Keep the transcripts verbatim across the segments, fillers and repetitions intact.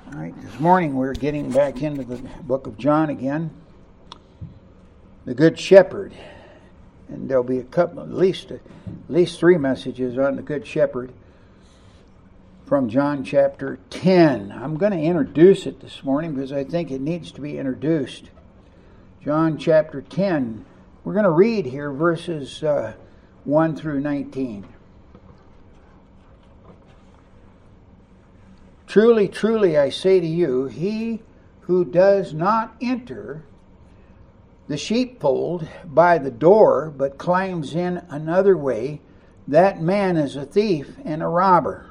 All right, this morning we're getting back into the book of John again. The Good Shepherd. And there'll be a couple, at least, at least three messages on the Good Shepherd from John chapter ten. I'm going to introduce it this morning because I think it needs to be introduced. John chapter ten. We're going to read here verses uh, one through nineteen. Truly, truly, I say to you, he who does not enter the sheepfold by the door, but climbs in another way, that man is a thief and a robber.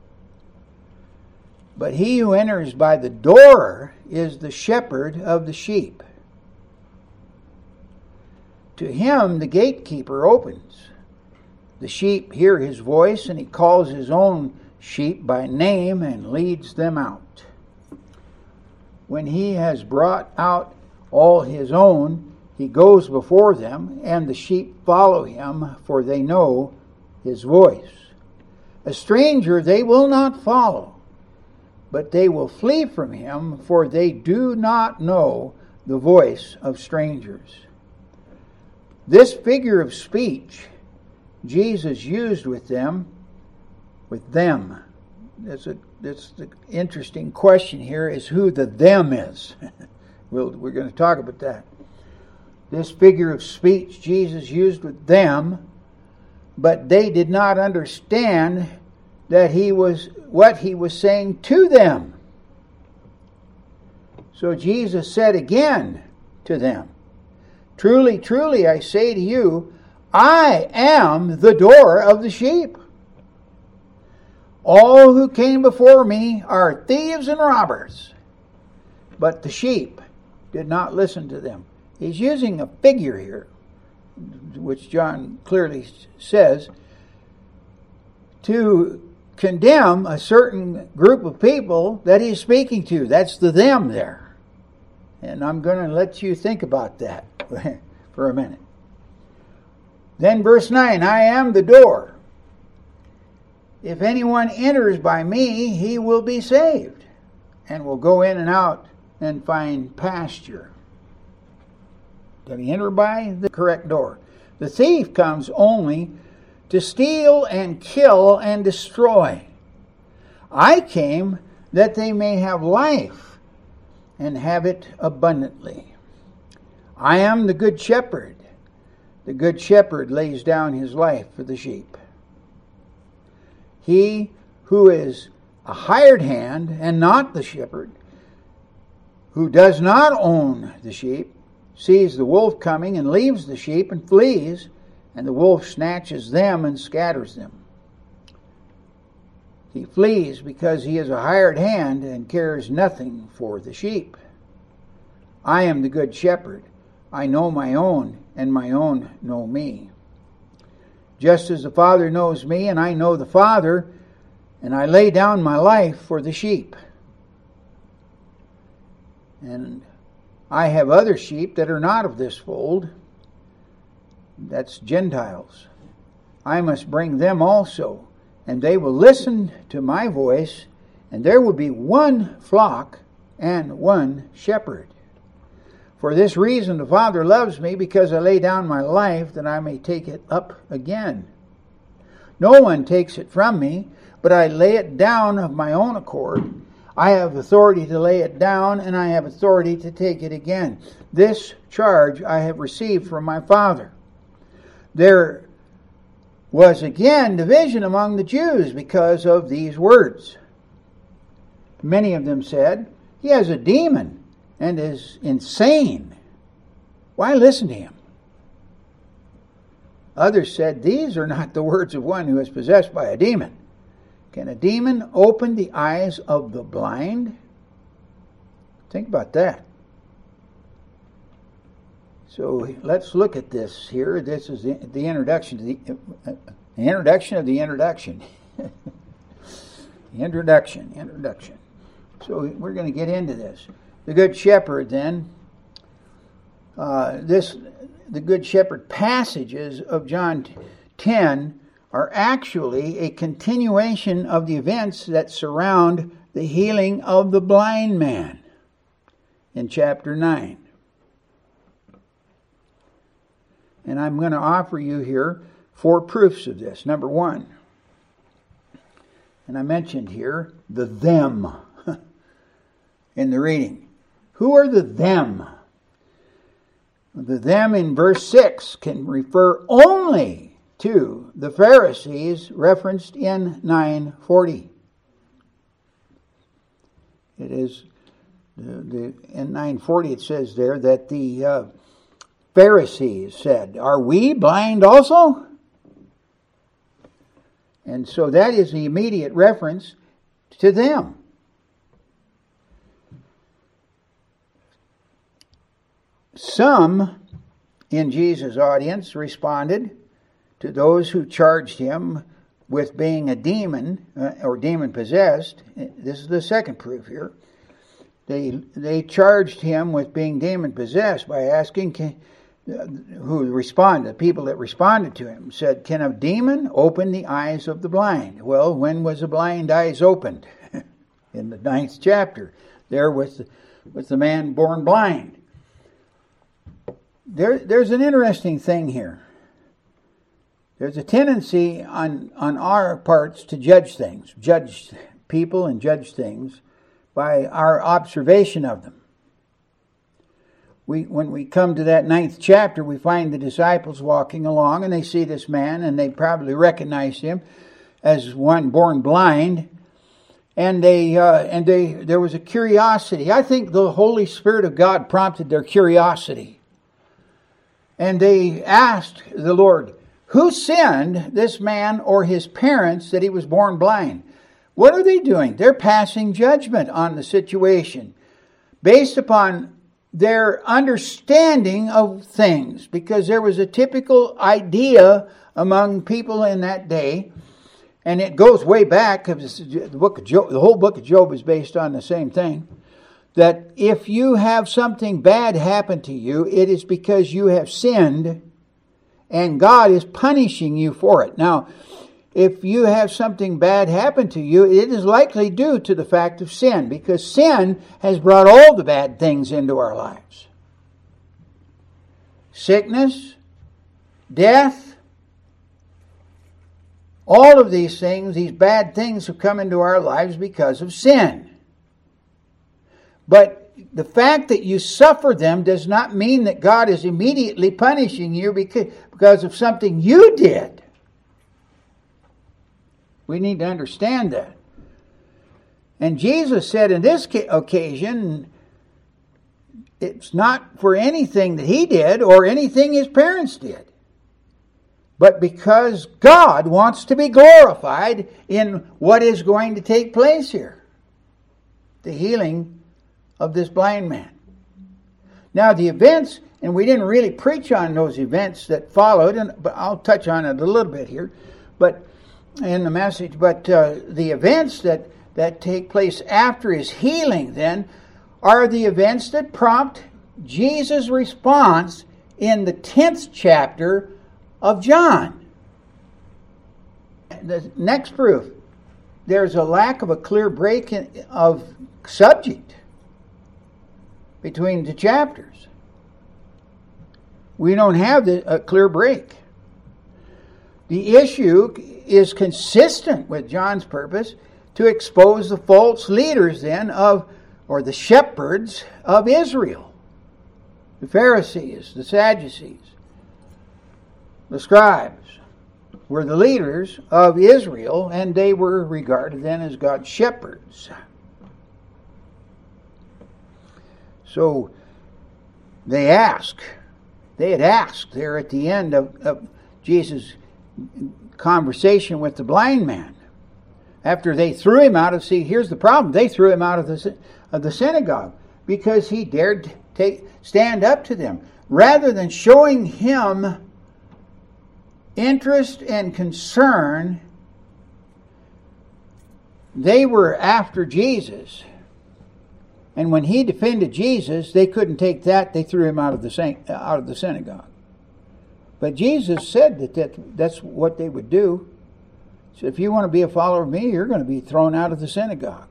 But he who enters by the door is the shepherd of the sheep. To him the gatekeeper opens. The sheep hear his voice, and he calls his own sheep by name and leads them out. When he has brought out all his own, he goes before them, and the sheep follow him, for they know his voice. A stranger they will not follow, but they will flee from him, for they do not know the voice of strangers. This figure of speech Jesus used with them, with them. That's a that's the interesting question here, is who the them is. we'll, we're going to talk about that. This figure of speech Jesus used with them, but they did not understand that he was what he was saying to them. So Jesus said again to them, Truly, truly, I say to you, I am the door of the sheep. All who came before me are thieves and robbers, but the sheep did not listen to them. He's using a figure here, which John clearly says, to condemn a certain group of people that he's speaking to. That's the them there. And I'm going to let you think about that for a minute. Then verse nine, I am the door. If anyone enters by me, he will be saved, and will go in and out and find pasture. Did he enter by the correct door? The thief comes only to steal and kill and destroy. I came that they may have life and have it abundantly. I am the good shepherd. The good shepherd lays down his life for the sheep. He who is a hired hand and not the shepherd, who does not own the sheep, sees the wolf coming and leaves the sheep and flees, and the wolf snatches them and scatters them. He flees because he is a hired hand and cares nothing for the sheep. I am the good shepherd. I know my own, and my own know me. Just as the Father knows me, and I know the Father, and I lay down my life for the sheep. And I have other sheep that are not of this fold. That's Gentiles. I must bring them also, and they will listen to my voice, and there will be one flock and one shepherd. For this reason the Father loves me, because I lay down my life that I may take it up again. No one takes it from me, but I lay it down of my own accord. I have authority to lay it down, and I have authority to take it again. This charge I have received from my Father. There was again division among the Jews because of these words. Many of them said, He has a demon and is insane. Why listen to him? Others said, These are not the words of one who is possessed by a demon. Can a demon open the eyes of the blind? Think about that. So let's look at this here. This is the, the introduction to the, uh, the introduction of the introduction. the introduction, introduction. So we're going to get into this. The Good Shepherd, then, uh, this the Good Shepherd passages of John ten are actually a continuation of the events that surround the healing of the blind man in chapter nine. And I'm going to offer you here four proofs of this. Number one, and I mentioned here the them in the reading. Who are the them? The them in verse six can refer only to the Pharisees referenced in nine forty. It is the, the in nine forty it says there that the uh, Pharisees said, "Are we blind also?" And so that is the immediate reference to them. Some in Jesus' audience responded to those who charged him with being a demon uh, or demon possessed. This is the second proof here. They they charged him with being demon possessed by asking, can, uh, who responded, the people that responded to him said, "Can a demon open the eyes of the blind?" Well, when was the blind eyes opened? In the ninth chapter, there with the, with the man born blind. There, there's an interesting thing here. There's a tendency on, on our parts to judge things, judge people and judge things by our observation of them. We, when we come to that ninth chapter, we find the disciples walking along and they see this man and they probably recognize him as one born blind. And they, uh, and they, there was a curiosity. I think the Holy Spirit of God prompted their curiosity. And they asked the Lord, who sinned, this man or his parents, that he was born blind? What are they doing? They're passing judgment on the situation based upon their understanding of things, because there was a typical idea among people in that day, and it goes way back, because the book of Job, the whole book of Job is based on the same thing, that if you have something bad happen to you, it is because you have sinned, and God is punishing you for it. Now, if you have something bad happen to you, it is likely due to the fact of sin, because sin has brought all the bad things into our lives. Sickness, death, all of these things, these bad things have come into our lives because of sin. But the fact that you suffer them does not mean that God is immediately punishing you because, because of something you did. We need to understand that. And Jesus said in this occasion, it's not for anything that he did or anything his parents did, but because God wants to be glorified in what is going to take place here. The healing of this blind man. Now the events, and we didn't really preach on those events that followed, and but I'll touch on it a little bit here, but in the message. But uh, the events that that take place after his healing, then, are the events that prompt Jesus' response in the tenth chapter of John. The next proof: there's a lack of a clear break in, of subject between the chapters. We don't have the, a clear break. The issue is consistent with John's purpose to expose the false leaders then of, or the shepherds of Israel. The Pharisees, the Sadducees, the scribes were the leaders of Israel, and they were regarded then as God's shepherds. So they ask, they had asked there at the end of, of Jesus' conversation with the blind man, after they threw him out of, see, here's the problem, they threw him out of the, of the synagogue because he dared take, stand up to them. Rather than showing him interest and concern, they were after Jesus. And when he defended Jesus, they couldn't take that. They threw him out of the out of the synagogue. But Jesus said that, that that's what they would do. So if you want to be a follower of me, you're going to be thrown out of the synagogue.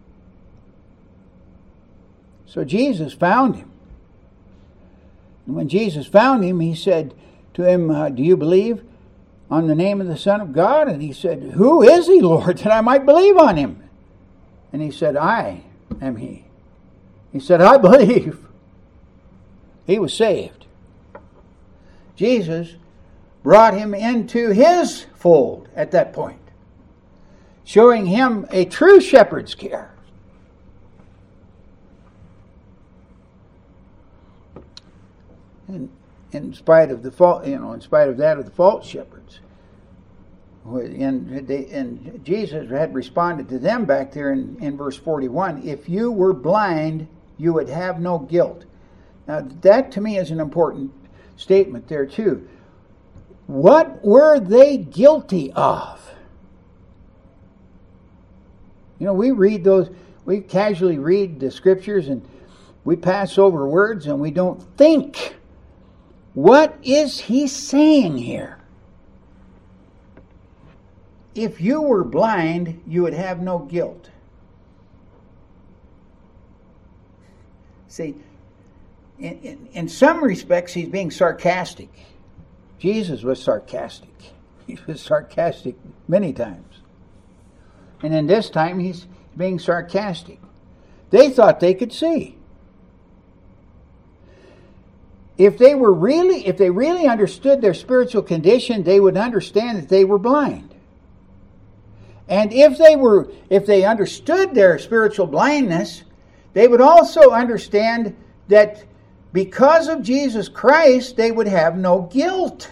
So Jesus found him. And when Jesus found him, he said to him, uh, do you believe on the name of the Son of God? And he said, who is he, Lord, that I might believe on him? And he said, I am he. He said, I believe. He was saved. Jesus brought him into his fold at that point, showing him a true shepherd's care. And in spite of the fault, you know, in spite of that of the false shepherds, and they, and Jesus had responded to them back there in, in verse forty-one. If you were blind, you would have no guilt. Now that to me is an important statement there too. What were they guilty of? You know, we read those, we casually read the scriptures and we pass over words and we don't think. What is he saying here? If you were blind, you would have no guilt. See, in, in, in some respects, he's being sarcastic. Jesus was sarcastic. He was sarcastic many times. And in this time, he's being sarcastic. They thought they could see. If they were really, if they really understood their spiritual condition, they would understand that they were blind. And if they were, if they understood their spiritual blindness, they would also understand that because of Jesus Christ, they would have no guilt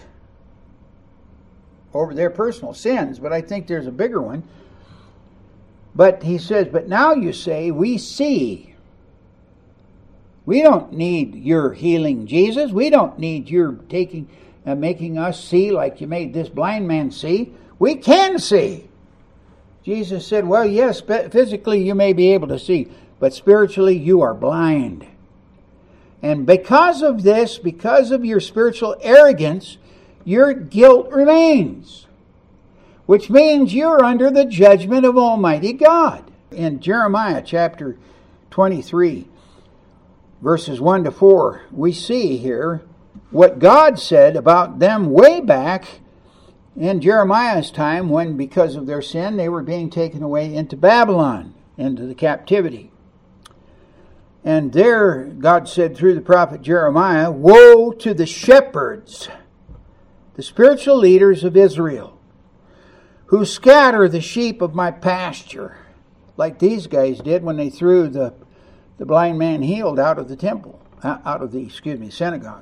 over their personal sins. But I think there's a bigger one. But he says, but now you say, we see. We don't need your healing, Jesus. We don't need your taking, uh, making us see like you made this blind man see. We can see. Jesus said, well, yes, physically you may be able to see, but spiritually you are blind. And because of this, because of your spiritual arrogance, your guilt remains, which means you're under the judgment of Almighty God. In Jeremiah chapter twenty-three, verses one to four, we see here what God said about them way back in Jeremiah's time when, because of their sin, they were being taken away into Babylon, into the captivity. And there, God said through the prophet Jeremiah, woe to the shepherds, the spiritual leaders of Israel, who scatter the sheep of my pasture, like these guys did when they threw the, the blind man healed out of the temple, out of the, excuse me, synagogue.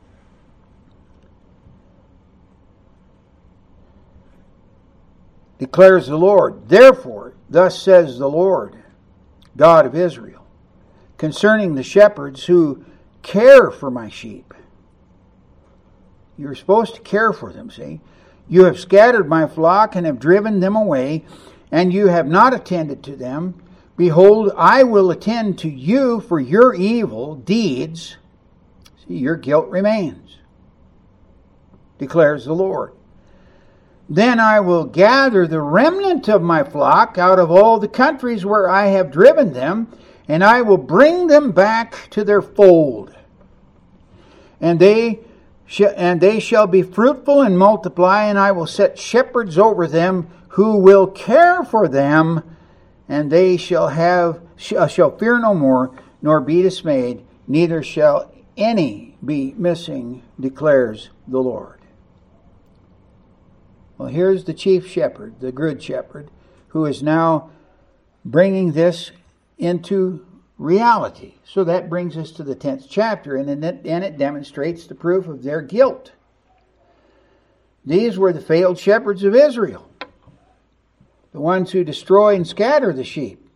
Declares the Lord, therefore, thus says the Lord, God of Israel, concerning the shepherds who care for my sheep. You're supposed to care for them, see? You have scattered my flock and have driven them away, and you have not attended to them. Behold, I will attend to you for your evil deeds. See, your guilt remains, declares the Lord. Then I will gather the remnant of my flock out of all the countries where I have driven them, and I will bring them back to their fold. And they sh- and they shall be fruitful and multiply, and I will set shepherds over them who will care for them, and they shall have sh- shall fear no more, nor be dismayed, neither shall any be missing, declares the Lord. Well, here's the chief shepherd, the good shepherd, who is now bringing this into reality. So that brings us to the tenth chapter, and it, and it demonstrates the proof of their guilt. These were the failed shepherds of Israel, the ones who destroy and scatter the sheep.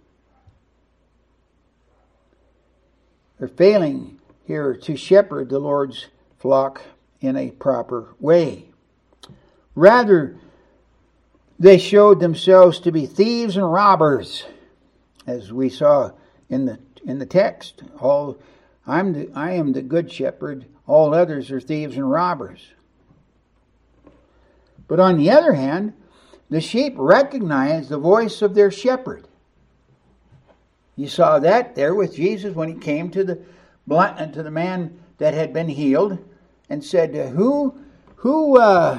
They're failing here to shepherd the Lord's flock in a proper way. Rather, they showed themselves to be thieves and robbers, as we saw in the in the text. All I'm the, I am the good shepherd. All others are thieves and robbers. But on the other hand, The sheep recognize the voice of their shepherd. You saw that there with Jesus when he came to the blind, to the man that had been healed, and said, "Who, who uh,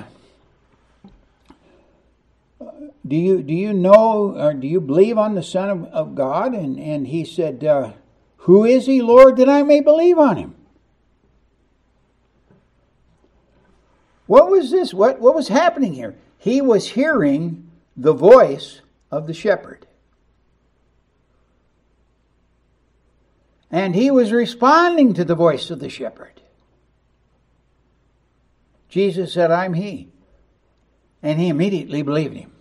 do you do you know or do you believe on the Son of, of God?" And and he said, uh, "Who is he, Lord, that I may believe on him?" What was this? What what was happening here? He was hearing the voice of the shepherd. And he was responding to the voice of the shepherd. Jesus said, "I'm he." And he immediately believed him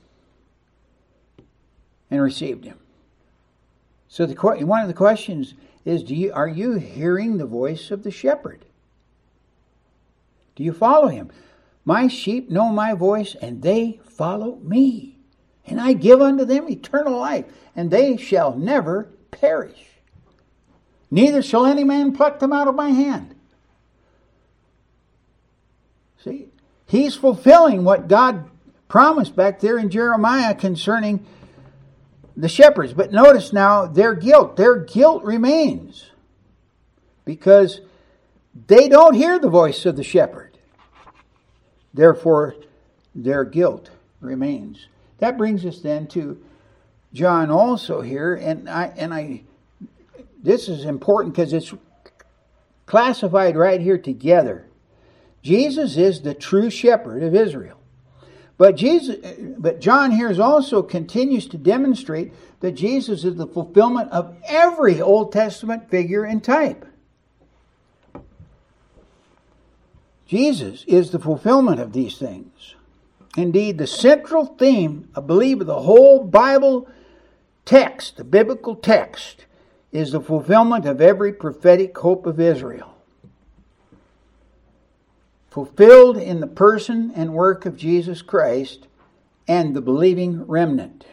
and received him. So the one of the questions is, do you are you hearing the voice of the shepherd? Do you follow him? "My sheep know my voice, and they follow me. And I give unto them eternal life, and they shall never perish. Neither shall any man pluck them out of my hand." See, he's fulfilling what God promised back there in Jeremiah concerning the shepherds. But notice now their guilt. Their guilt remains because they don't hear the voice of the shepherd. Therefore, their guilt remains. That brings us then to John also here, and I and I. This is important because it's classified right here together. Jesus is the true shepherd of Israel, but Jesus, but John here is also continues to demonstrate that Jesus is the fulfillment of every Old Testament figure and type. Jesus is the fulfillment of these things. Indeed, the central theme, I believe, of the whole Bible text, the biblical text, is the fulfillment of every prophetic hope of Israel. Fulfilled in the person and work of Jesus Christ and the believing remnant.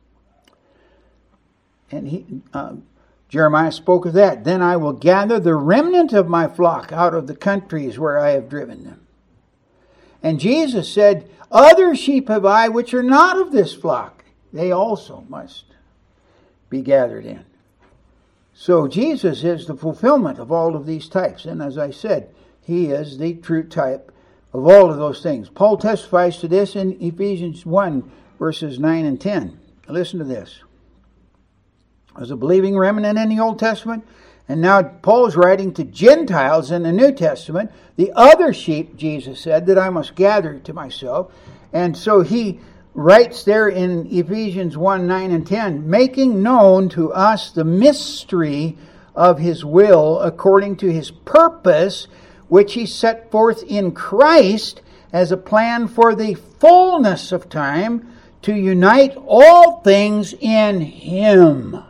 And he, uh, Jeremiah spoke of that. "Then I will gather the remnant of my flock out of the countries where I have driven them." And Jesus said, "Other sheep have I which are not of this flock. They also must be gathered in." So Jesus is the fulfillment of all of these types. And as I said, he is the true type of all of those things. Paul testifies to this in Ephesians one, verses nine and ten. Listen to this. As a believing remnant in the Old Testament, and now Paul's writing to Gentiles in the New Testament, the other sheep, Jesus said, that I must gather to myself. And so he writes there in Ephesians one, nine and ten, making known to us the mystery of his will according to his purpose, which he set forth in Christ as a plan for the fullness of time to unite all things in him.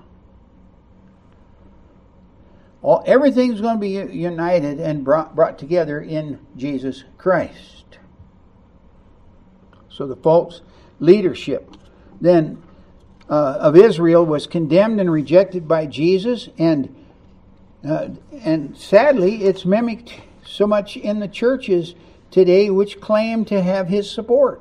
All, everything's going to be united and brought, brought together in Jesus Christ. So the false leadership then uh, of Israel was condemned and rejected by Jesus, and uh, and sadly it's mimicked so much in the churches today which claim to have his support.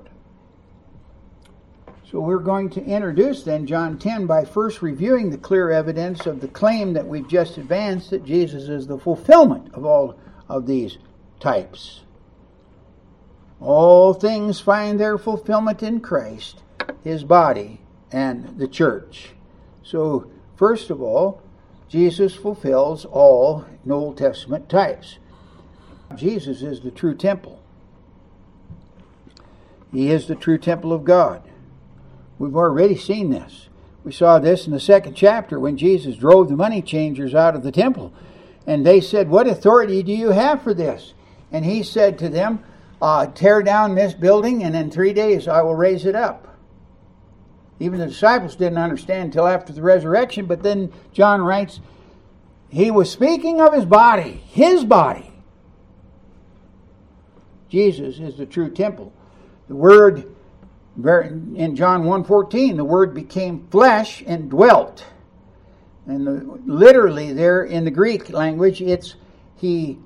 So we're going to introduce then John ten by first reviewing the clear evidence of the claim that we've just advanced that Jesus is the fulfillment of all of these types. All things find their fulfillment in Christ, his body, and the church. So first of all, Jesus fulfills all Old Testament types. Jesus is the true temple. He is the true temple of God. We've already seen this. We saw this in the second chapter when Jesus drove the money changers out of the temple. And they said, "What authority do you have for this?" And he said to them, uh, "Tear down this building, and in three days I will raise it up." Even the disciples didn't understand until after the resurrection, but then John writes, he was speaking of his body, his body. Jesus is the true temple. The Word, in John one fourteen, the Word became flesh and dwelt. And the, literally there in the Greek language, it's he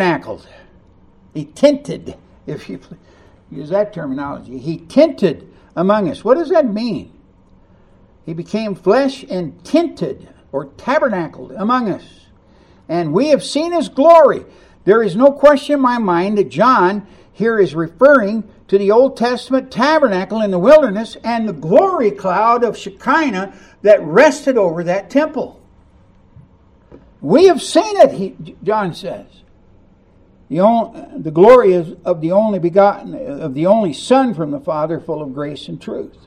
tabernacled. He tented, if you use that terminology. He tented among us. What does that mean? He became flesh and tented or tabernacled among us. And we have seen his glory. There is no question in my mind that John here is referring to the Old Testament tabernacle in the wilderness and the glory cloud of Shekinah that rested over that temple. We have seen it, he, John says. The, only, the glory is of the only begotten, of the only Son from the Father, full of grace and truth.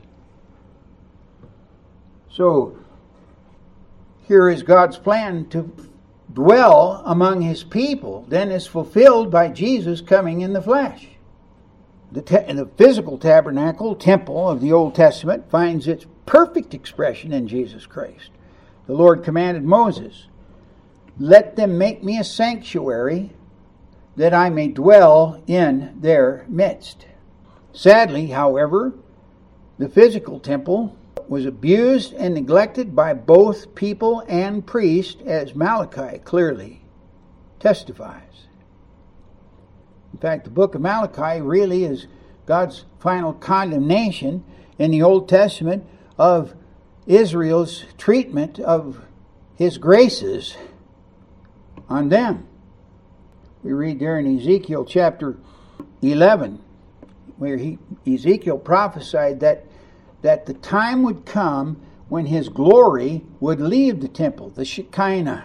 So, here is God's plan to dwell among his people, then is fulfilled by Jesus coming in the flesh. The, te- the physical tabernacle, temple of the Old Testament finds its perfect expression in Jesus Christ. The Lord commanded Moses, "Let them make me a sanctuary, that I may dwell in their midst." Sadly, however, the physical temple was abused and neglected by both people and priest, as Malachi clearly testifies. In fact, the book of Malachi really is God's final condemnation in the Old Testament of Israel's treatment of his graces on them. We read there in Ezekiel chapter eleven, where he, Ezekiel prophesied that, that the time would come when his glory would leave the temple, the Shekinah.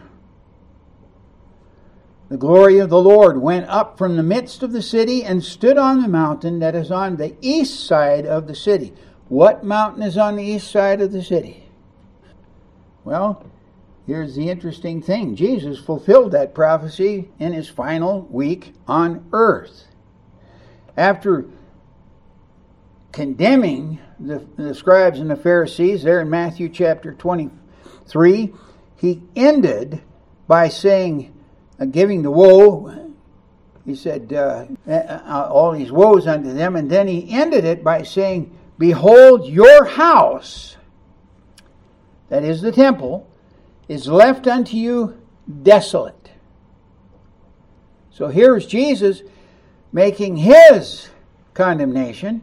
The glory of the Lord went up from the midst of the city and stood on the mountain that is on the east side of the city. What mountain is on the east side of the city? Well, here's the interesting thing. Jesus fulfilled that prophecy in his final week on earth. After condemning the, the scribes and the Pharisees there in Matthew chapter twenty-three, he ended by saying, uh, giving the woe, he said, uh, uh, all these woes unto them, and then he ended it by saying, "Behold, your house," that is the temple, "is left unto you desolate." So here's Jesus making his condemnation.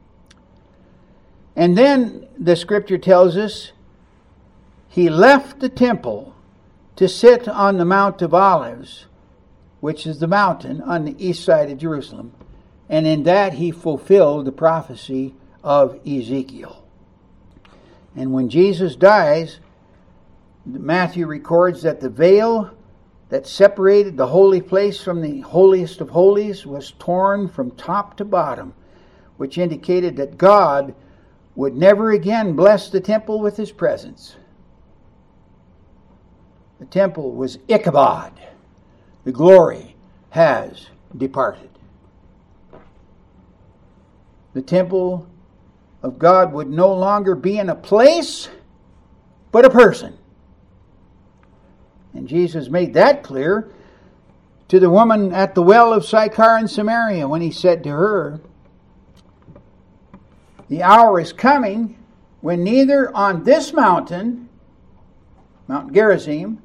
And then the scripture tells us he left the temple to sit on the Mount of Olives, which is the mountain on the east side of Jerusalem. And in that he fulfilled the prophecy of Ezekiel. And when Jesus dies, Matthew records that the veil that separated the holy place from the holiest of holies was torn from top to bottom, which indicated that God would never again bless the temple with his presence. The temple was Ichabod. The glory has departed. The temple of God would no longer be in a place, but a person. And Jesus made that clear to the woman at the well of Sychar in Samaria when he said to her, "The hour is coming when neither on this mountain, Mount Gerizim,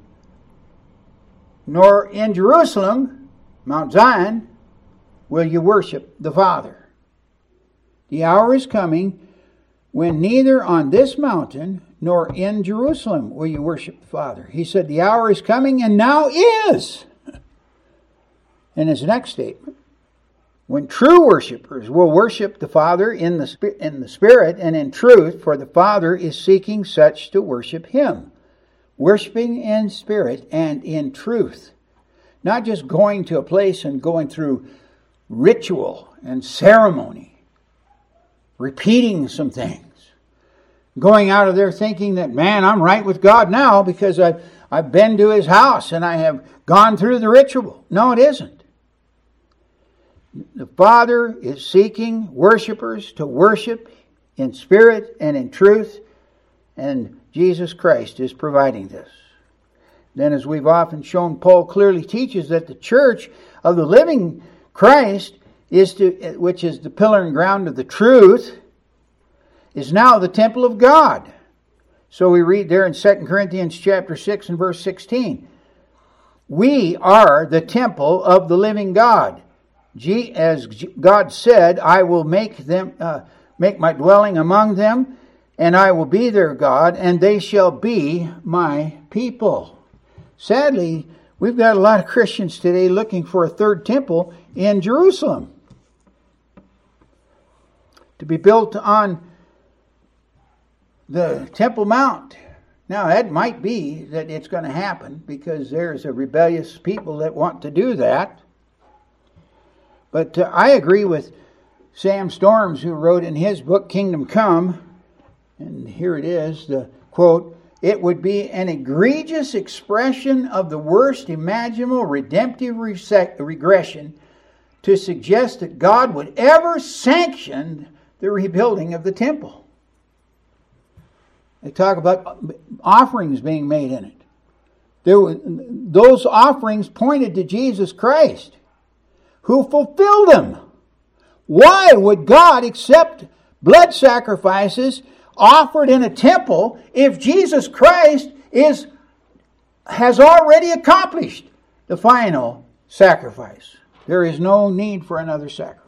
nor in Jerusalem, Mount Zion, will you worship the Father. The hour is coming when neither on this mountain nor in Jerusalem will you worship the Father." He said the hour is coming and now is. In his next statement, when true worshipers will worship the Father in the, in the Spirit and in truth, for the Father is seeking such to worship him. Worshiping in spirit and in truth. Not just going to a place and going through ritual and ceremony. Repeating some things. Going out of there thinking that, man, I'm right with God now because I've, I've been to his house and I have gone through the ritual. No, it isn't. The Father is seeking worshipers to worship in spirit and in truth, and Jesus Christ is providing this. Then, as we've often shown, Paul clearly teaches that the church of the living Christ, is to, which is the pillar and ground of the truth, is now the temple of God. So we read there in Second Corinthians chapter six and verse sixteen. We are the temple of the living God. As God said, I will make them, uh, make my dwelling among them, and I will be their God, and they shall be my people. Sadly, we've got a lot of Christians today looking for a third temple in Jerusalem to be built on the Temple Mount. Now, that might be that it's going to happen because there's a rebellious people that want to do that. But uh, I agree with Sam Storms, who wrote in his book, Kingdom Come, and here it is, the quote, "It would be an egregious expression of the worst imaginable redemptive regression to suggest that God would ever sanction the rebuilding of the temple." They talk about offerings being made in it. There were, those offerings pointed to Jesus Christ, who fulfilled them. Why would God accept blood sacrifices offered in a temple if Jesus Christ is has already accomplished the final sacrifice? There is no need for another sacrifice.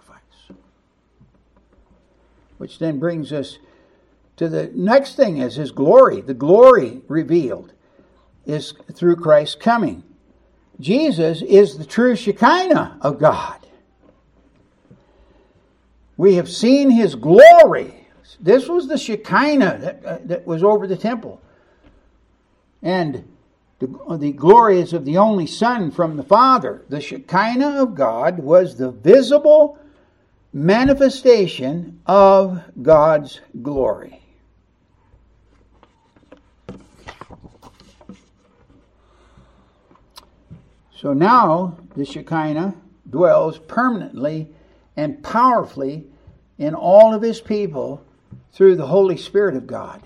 Which then brings us to the next thing, is His glory. The glory revealed is through Christ's coming. Jesus is the true Shekinah of God. We have seen His glory. This was the Shekinah that, uh, that was over the temple. And the, the glory is of the only Son from the Father. The Shekinah of God was the visible manifestation of God's glory. So now the Shekinah dwells permanently and powerfully in all of His people through the Holy Spirit of God.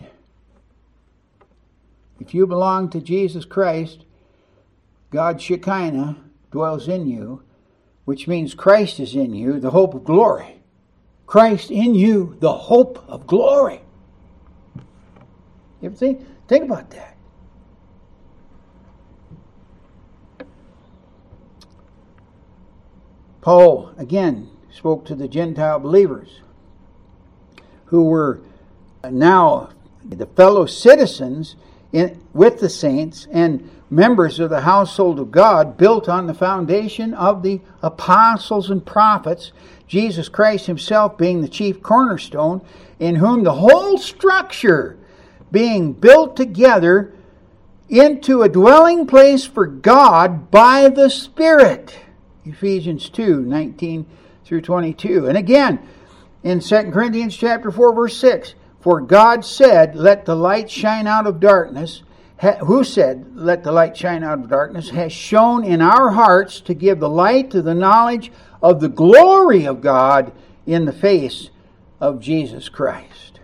If you belong to Jesus Christ, God's Shekinah dwells in you, which means Christ is in you, the hope of glory. Christ in you, the hope of glory. You ever think, think about that? Paul, again, spoke to the Gentile believers who were now the fellow citizens in, with the saints and members of the household of God, built on the foundation of the apostles and prophets, Jesus Christ Himself being the chief cornerstone, in whom the whole structure being built together into a dwelling place for God by the Spirit. Ephesians two, nineteen through twenty-two. And again, in Second Corinthians chapter four, verse six, "For God said, let the light shine out of darkness," who said, "Let the light shine out of darkness," has shone in our hearts to give the light to the knowledge of the glory of God in the face of Jesus Christ.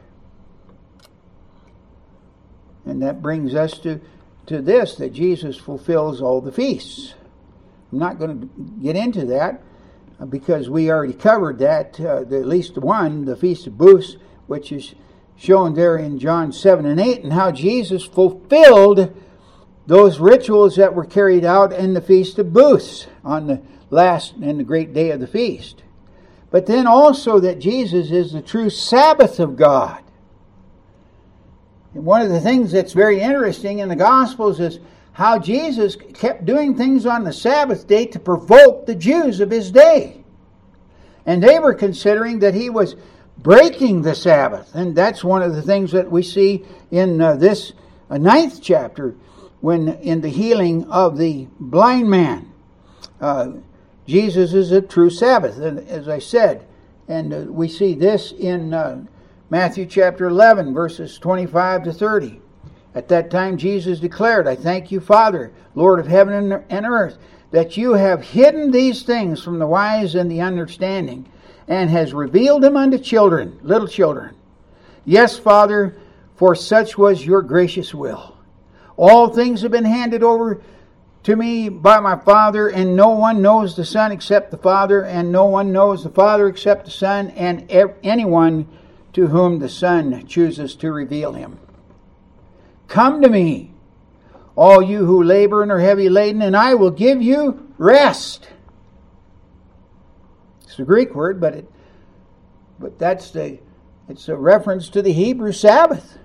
And that brings us to, to this, that Jesus fulfills all the feasts. I'm not going to get into that because we already covered that, uh, the, at least one, the Feast of Booths, which is shown there in John seven and eight, and how Jesus fulfilled those rituals that were carried out in the Feast of Booths on the last and the great day of the feast. But then also that Jesus is the true Sabbath of God. And one of the things that's very interesting in the Gospels is how Jesus kept doing things on the Sabbath day to provoke the Jews of His day. And they were considering that He was breaking the Sabbath. And that's one of the things that we see in uh, this uh, ninth chapter, when in the healing of the blind man. Uh, Jesus is a true Sabbath, and as I said. And uh, we see this in uh, Matthew chapter eleven, verses twenty-five to thirty. At that time Jesus declared, "I thank you, Father, Lord of heaven and earth, that you have hidden these things from the wise and the understanding, and has revealed them unto children, little children. Yes, Father, for such was your gracious will. All things have been handed over to me by my Father, and no one knows the Son except the Father, and no one knows the Father except the Son, and anyone to whom the Son chooses to reveal Him. Come to me, all you who labor and are heavy laden, and I will give you rest." It's a Greek word, but it, but that's the It's a reference to the Hebrew Sabbath.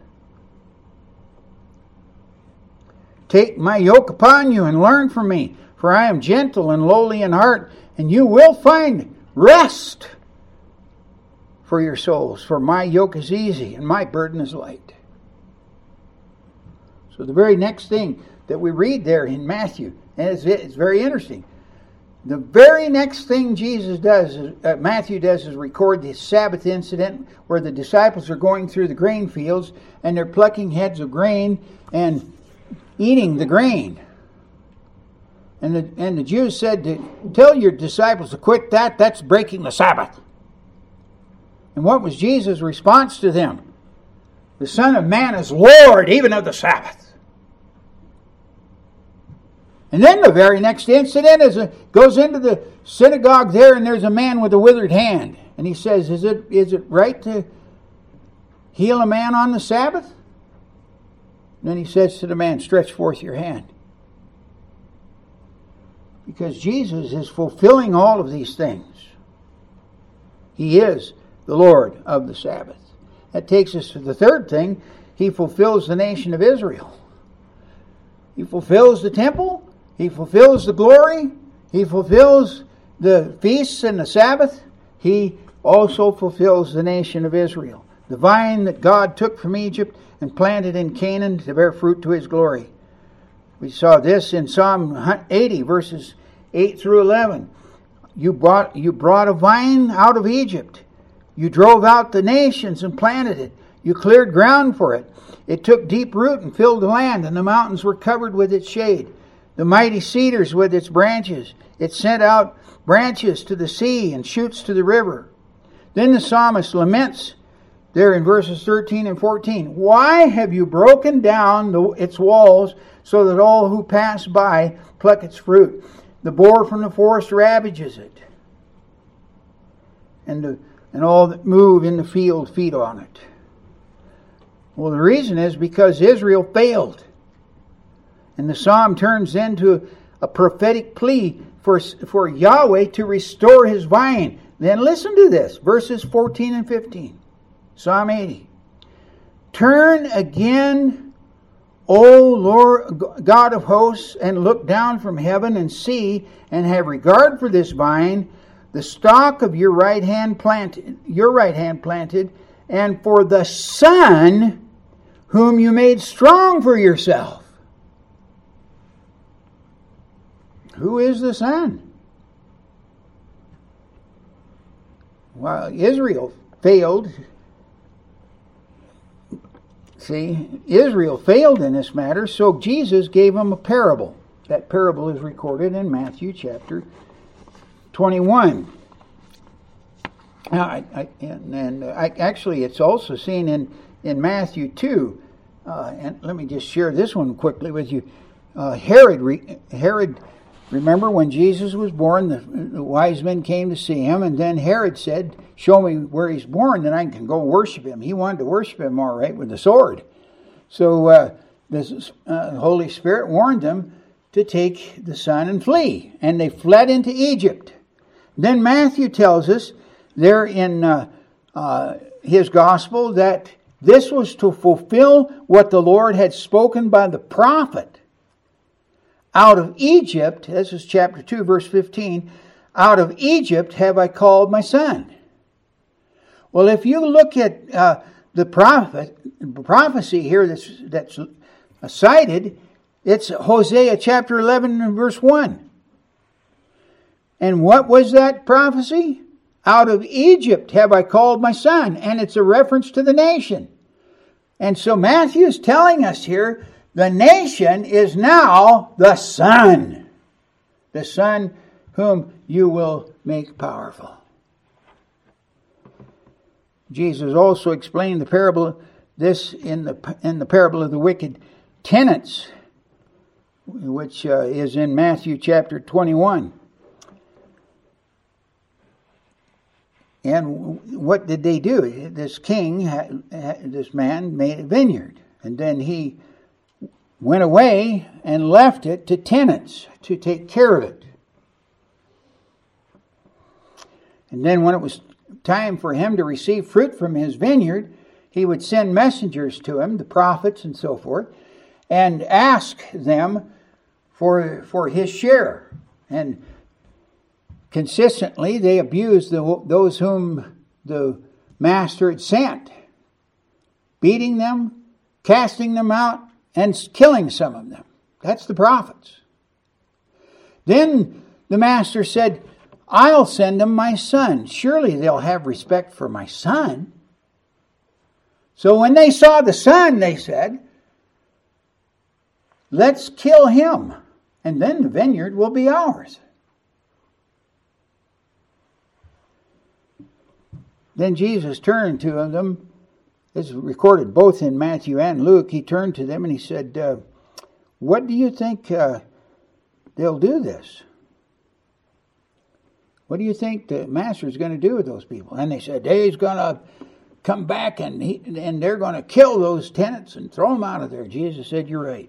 Take my yoke upon you and learn from me, for I am gentle and lowly in heart, and you will find rest for your souls. For my yoke is easy and my burden is light. So the very next thing that we read there in Matthew, and it's, it's very interesting. The very next thing Jesus does, is, uh, Matthew does, is record the Sabbath incident where the disciples are going through the grain fields and they're plucking heads of grain and eating the grain. And the, and the Jews said, to, tell your disciples to quit that, that's breaking the Sabbath. And what was Jesus' response to them? The Son of Man is Lord even of the Sabbath. And then the very next incident is a, goes into the synagogue there, and there's a man with a withered hand. And he says, is it is it right to heal a man on the Sabbath? And then he says to the man, stretch forth your hand. Because Jesus is fulfilling all of these things. He is the Lord of the Sabbath. That takes us to the third thing. He fulfills the nation of Israel. He fulfills the temple. He fulfills the glory. He fulfills the feasts and the Sabbath. He also fulfills the nation of Israel. The vine that God took from Egypt and planted in Canaan to bear fruit to His glory. We saw this in Psalm eighty, verses eight through eleven. You brought, you brought a vine out of Egypt. You drove out the nations and planted it. You cleared ground for it. It took deep root and filled the land, and the mountains were covered with its shade. The mighty cedars with its branches. It sent out branches to the sea and shoots to the river. Then the psalmist laments there in verses thirteen and fourteen. Why have you broken down the, its walls so that all who pass by pluck its fruit? The boar from the forest ravages it, and, the, and all that move in the field feed on it. Well, the reason is because Israel failed. And the psalm turns into a prophetic plea for, for Yahweh to restore His vine. Then listen to this, verses fourteen and fifteen. Psalm eighty. Turn again, O Lord God of hosts, and look down from heaven and see, and have regard for this vine, the stalk of your right hand planted, your right hand planted, and for the Son whom you made strong for yourself. Who is the Son? Well, Israel failed. See, Israel failed in this matter, so Jesus gave them a parable. That parable is recorded in Matthew chapter twenty-one. Now, I, I, and, and I, actually, it's also seen in, in Matthew two. Uh, and let me just share this one quickly with you. Uh, Herod, re, Herod. Remember when Jesus was born, the, the wise men came to see Him, and then Herod said, show me where He's born, then I can go worship Him. He wanted to worship Him all right with the sword. So uh, the uh, Holy Spirit warned them to take the son and flee, and they fled into Egypt. Then Matthew tells us there in uh, uh, his gospel that this was to fulfill what the Lord had spoken by the prophet. Out of Egypt, this is chapter two, verse fifteen, out of Egypt have I called my son. Well, if you look at uh, the prophet, prophecy here that's, that's cited, it's Hosea chapter eleven and verse one. And what was that prophecy? Out of Egypt have I called my son. And it's a reference to the nation. And so Matthew is telling us here, the nation is now the Son. The Son whom you will make powerful. Jesus also explained the parable, this in the in the parable of the wicked tenants, which uh, is in Matthew chapter twenty-one. And what did they do? This king, this man, made a vineyard, and then he went away and left it to tenants to take care of it. And then when it was time for him to receive fruit from his vineyard, he would send messengers to him, the prophets and so forth, and ask them for, for his share. And consistently, they abused the, those whom the master had sent, beating them, casting them out, and killing some of them. That's the prophets. Then the master said, I'll send them my son. Surely they'll have respect for my son. So when they saw the son, they said, let's kill him, and then the vineyard will be ours. Then Jesus turned to them. This is recorded both in Matthew and Luke. He turned to them and he said, uh, what do you think uh, they'll do this? What do you think the master is going to do with those people? And they said, he's going to come back and he, and they're going to kill those tenants and throw them out of there. Jesus said, you're right.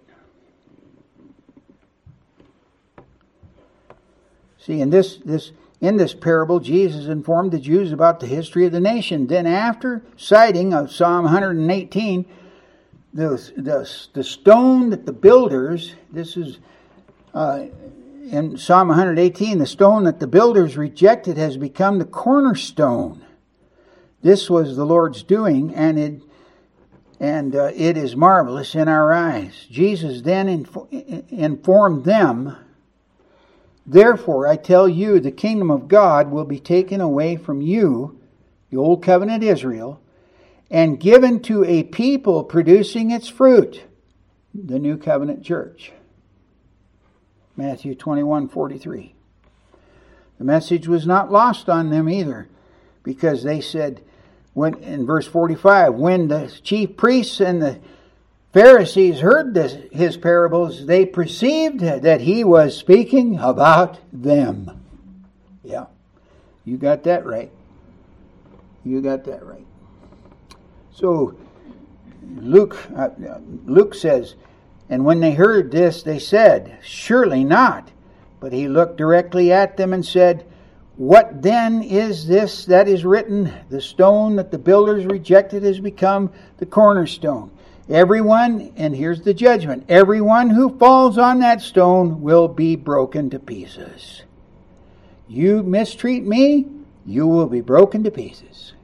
See, in this this in this parable, Jesus informed the Jews about the history of the nation. Then after citing of Psalm one eighteen, the, the, the stone that the builders, this is uh, in Psalm one eighteen, the stone that the builders rejected has become the cornerstone. This was the Lord's doing, and it and uh, it is marvelous in our eyes. Jesus then inf- informed them, therefore I tell you, the kingdom of God will be taken away from you, the old covenant Israel, and given to a people producing its fruit, the new covenant church. Matthew twenty-one forty-three. The message was not lost on them either, because they said, when in verse forty-five, when the chief priests and the Pharisees heard this, his parables, they perceived that he was speaking about them. Yeah, you got that right. You got that right. So Luke, uh, Luke says, and when they heard this, they said, surely not. But he looked directly at them and said, what then is this that is written? The stone that the builders rejected has become the cornerstone. Everyone, and here's the judgment, everyone who falls on that stone will be broken to pieces. You mistreat me, you will be broken to pieces.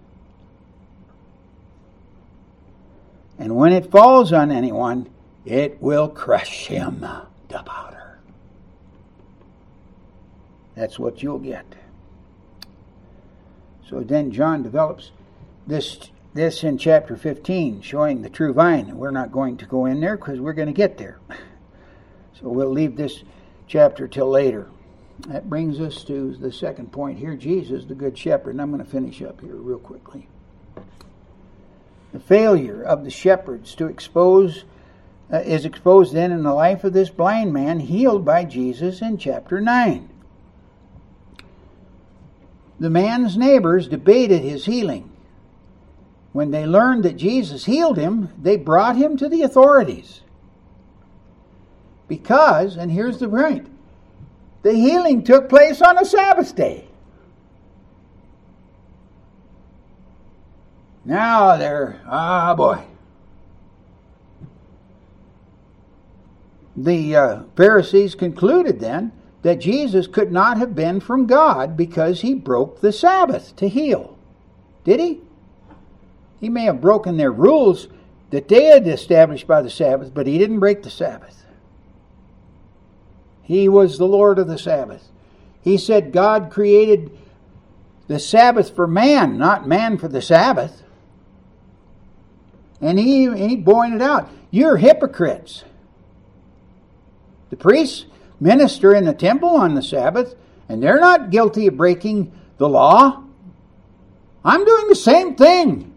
And when it falls on anyone, it will crush him to powder. That's what you'll get. So then John develops this this in chapter fifteen, showing the true vine. We're not going to go in there because we're going to get there. So we'll leave this chapter till later. That brings us to the second point here, Jesus, the good shepherd. And I'm going to finish up here real quickly. The failure of the shepherds to expose uh, is exposed then in the life of this blind man healed by Jesus in chapter nine. The man's neighbors debated his healing. When they learned that Jesus healed him, they brought him to the authorities. Because, and here's the point, the healing took place on a Sabbath day. Now they're, ah boy. The uh, Pharisees concluded then that Jesus could not have been from God because he broke the Sabbath to heal. Did he? He may have broken their rules that they had established by the Sabbath, but he didn't break the Sabbath. He was the Lord of the Sabbath. He said God created the Sabbath for man, not man for the Sabbath. And he, he pointed out, you're hypocrites. The priests minister in the temple on the Sabbath, and they're not guilty of breaking the law. I'm doing the same thing.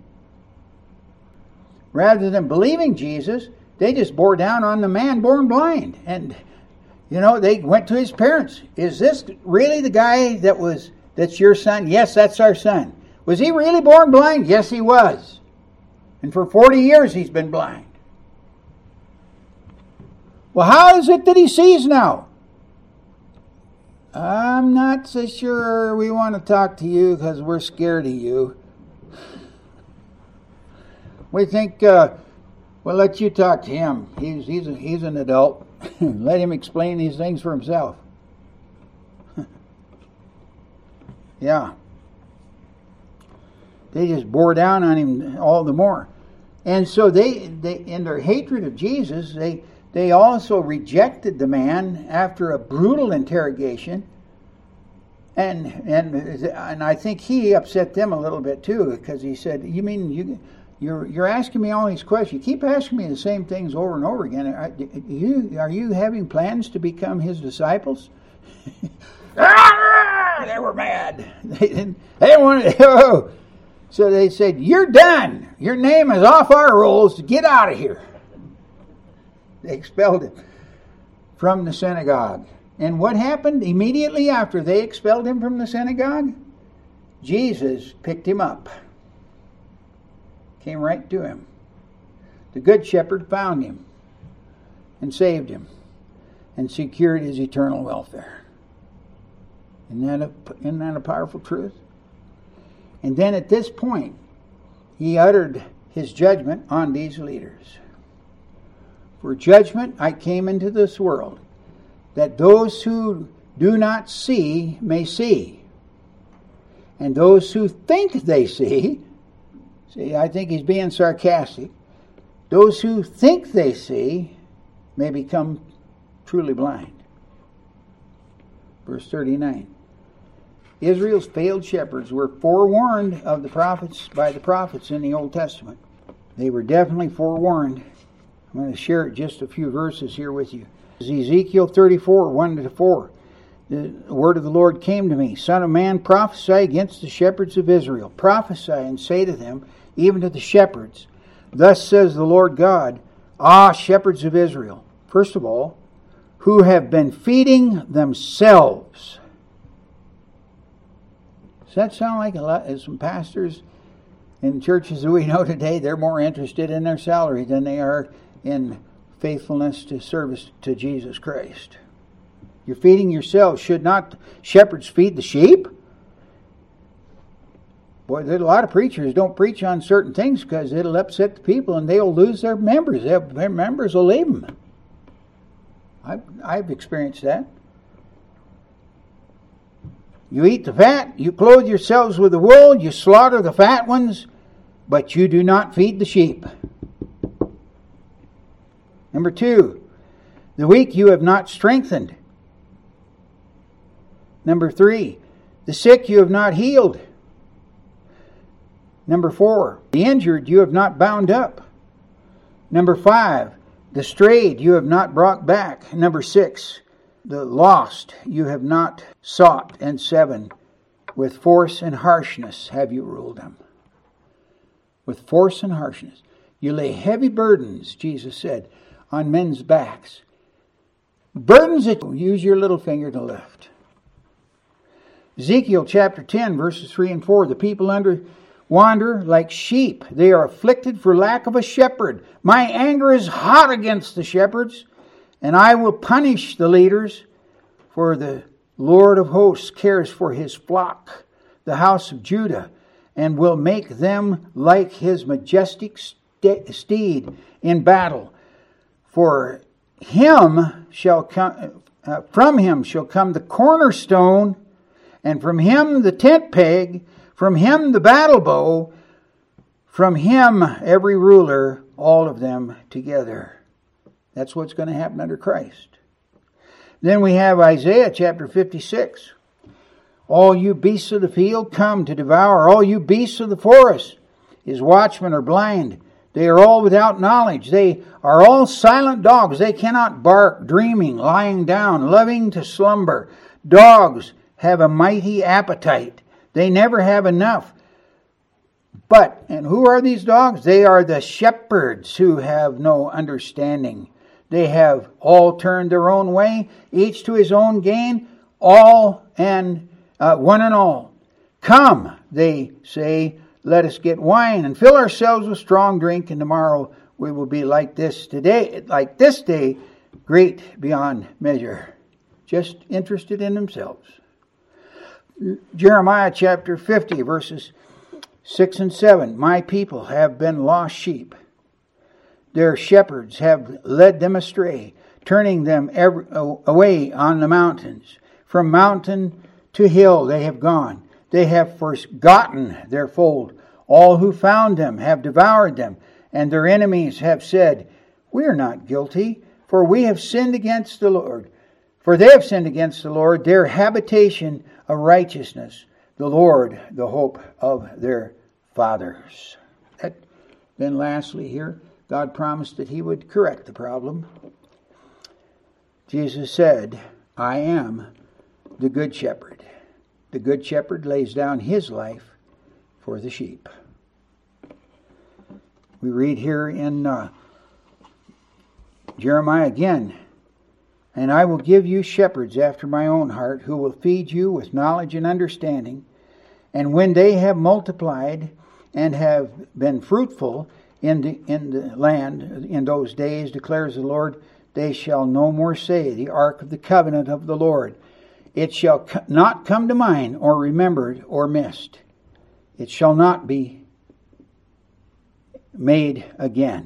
Rather than believing Jesus, they just bore down on the man born blind. And, you know, they went to his parents. Is this really the guy that was, that's your son? Yes, that's our son. Was he really born blind? Yes, he was. And for forty years he's been blind. Well, how is it that he sees now? I'm not so sure we want to talk to you because we're scared of you. We think uh, we'll let you talk to him. He's he's a, he's an adult. Let him explain these things for himself. Yeah. They just bore down on him all the more. And so they, they in their hatred of Jesus, they they also rejected the man after a brutal interrogation. And and and I think he upset them a little bit too, because he said, "You mean you you're you're asking me all these questions? You keep asking me the same things over and over again. Are you are you having plans to become his disciples?" They were mad. They didn't. They didn't want to. Oh. So they said, "You're done. Your name is off our rolls. Get out of here." They expelled him from the synagogue. And what happened immediately after they expelled him from the synagogue? Jesus picked him up. Came right to him. The good shepherd found him and saved him and secured his eternal welfare. Isn't that a, isn't that a powerful truth? And then at this point, he uttered his judgment on these leaders. "For judgment I came into this world, that those who do not see may see, and those who think they see," see, I think he's being sarcastic, "those who think they see may become truly blind." Verse thirty-nine. Israel's failed shepherds were forewarned of the prophets by the prophets in the Old Testament. They were definitely forewarned. I'm going to share just a few verses here with you. Ezekiel thirty-four, one to four. The word of the Lord came to me, "Son of man, prophesy against the shepherds of Israel. Prophesy and say to them, even to the shepherds, thus says the Lord God, ah, shepherds of Israel, first of all, who have been feeding themselves." Does that sound like a lot? As some pastors in churches that we know today, they're more interested in their salary than they are in faithfulness to service to Jesus Christ. You're feeding yourselves. Should not shepherds feed the sheep? Boy, there's a lot of preachers don't preach on certain things because it'll upset the people and they'll lose their members. Their members will leave them. I've, I've experienced that. You eat the fat, you clothe yourselves with the wool, you slaughter the fat ones, but you do not feed the sheep. Number two, the weak you have not strengthened. Number three, the sick you have not healed. Number four, the injured you have not bound up. Number five, the strayed you have not brought back. Number six, the lost you have not sought. And seven, with force and harshness have you ruled them. With force and harshness. You lay heavy burdens, Jesus said, on men's backs. Burdens that you use your little finger to lift. Ezekiel chapter ten, verses three and four. The people under wander like sheep. They are afflicted for lack of a shepherd. My anger is hot against the shepherds, and I will punish the leaders, for the Lord of hosts cares for his flock, the house of Judah, and will make them like his majestic steed in battle. For him shall come, uh, from him shall come the cornerstone, and from him the tent peg, from him the battle bow, from him every ruler, all of them together. That's what's going to happen under Christ. Then we have Isaiah chapter fifty-six. All you beasts of the field come to devour. All you beasts of the forest. His watchmen are blind. They are all without knowledge. They are all silent dogs. They cannot bark, dreaming, lying down, loving to slumber. Dogs have a mighty appetite. They never have enough. But, and who are these dogs? They are the shepherds who have no understanding. They have all turned their own way, each to his own gain, all and uh, one and all. Come, they say, let us get wine and fill ourselves with strong drink, and tomorrow we will be like this today, like this day, great beyond measure. just interested in themselves. Jeremiah chapter fifty, verses six and seven. My people have been lost sheep. Their shepherds have led them astray, turning them every, away on the mountains. From mountain to hill they have gone. They have forgotten their fold. All who found them have devoured them, and their enemies have said, we are not guilty, for we have sinned against the Lord. For they have sinned against the Lord, their habitation of righteousness, the Lord, the hope of their fathers. That, then lastly here, God promised that He would correct the problem. Jesus said, I am the good shepherd. The good shepherd lays down his life for the sheep. We read here in uh, Jeremiah again, and I will give you shepherds after my own heart, who will feed you with knowledge and understanding. And when they have multiplied and have been fruitful in the, in the land in those days, declares the Lord, they shall no more say, the ark of the covenant of the Lord. It shall not come to mind, or remembered, or missed. It shall not be made again.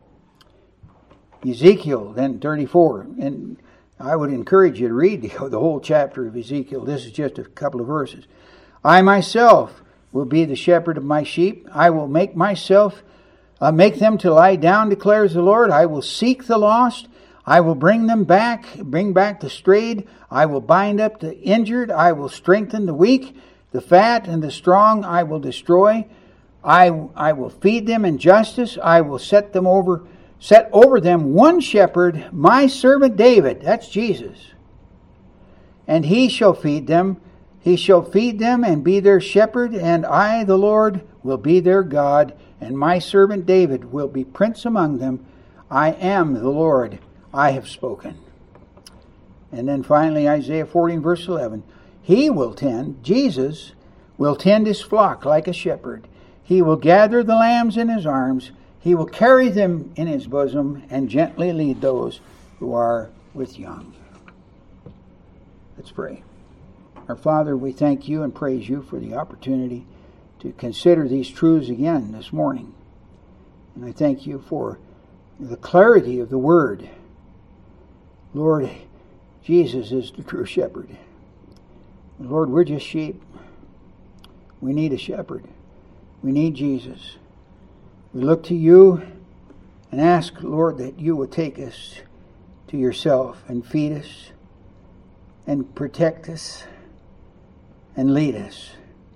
Ezekiel, then thirty-four, and I would encourage you to read the, the whole chapter of Ezekiel. This is just a couple of verses. I myself will be the shepherd of my sheep. I will make myself, uh, make them to lie down, declares the Lord. I will seek the lost. I will bring them back, bring back the strayed. I will bind up the injured. I will strengthen the weak. The fat and the strong I will destroy. I, I will feed them in justice. I will set them over, set over them one shepherd, my servant David. That's Jesus. And he shall feed them. He shall feed them and be their shepherd. And I, the Lord, will be their God. And my servant David will be prince among them. I am the Lord. I have spoken. And then finally, Isaiah fourteen, verse eleven. He will tend, Jesus will tend his flock like a shepherd. He will gather the lambs in his arms. He will carry them in his bosom and gently lead those who are with young. Let's pray. Our Father, we thank you and praise you for the opportunity to consider these truths again this morning. And I thank you for the clarity of the Word. Lord, Jesus is the true shepherd. Lord, we're just sheep. We need a shepherd. We need Jesus. We look to you and ask, Lord, that you will take us to yourself and feed us and protect us and lead us,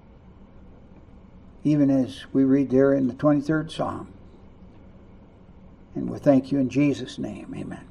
even as we read there in the twenty-third Psalm. And we thank you in Jesus' name. Amen.